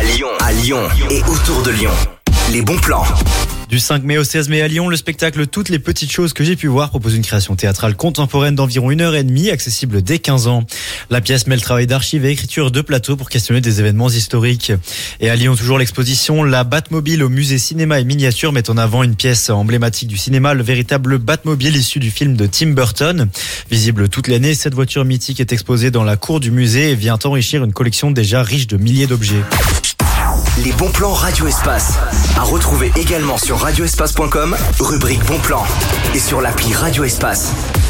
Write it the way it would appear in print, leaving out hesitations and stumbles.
Lyon et autour de Lyon. Les bons plans. Du 5 mai au 16 mai à Lyon, le spectacle Toutes les petites choses que j'ai pu voir propose une création théâtrale contemporaine d'environ 1h30, accessible dès 15 ans. La pièce mêle travail d'archives et écriture de plateau pour questionner des événements historiques. Et à Lyon, toujours l'exposition La Batmobile au musée cinéma et miniature met en avant une pièce emblématique du cinéma, le véritable Batmobile issu du film de Tim Burton. Visible toute l'année, cette voiture mythique est exposée dans la cour du musée et vient enrichir une collection déjà riche de milliers d'objets. Les bons plans Radio Espace. À retrouver également sur radioespace.com, rubrique bons plans. Et sur l'appli Radio Espace.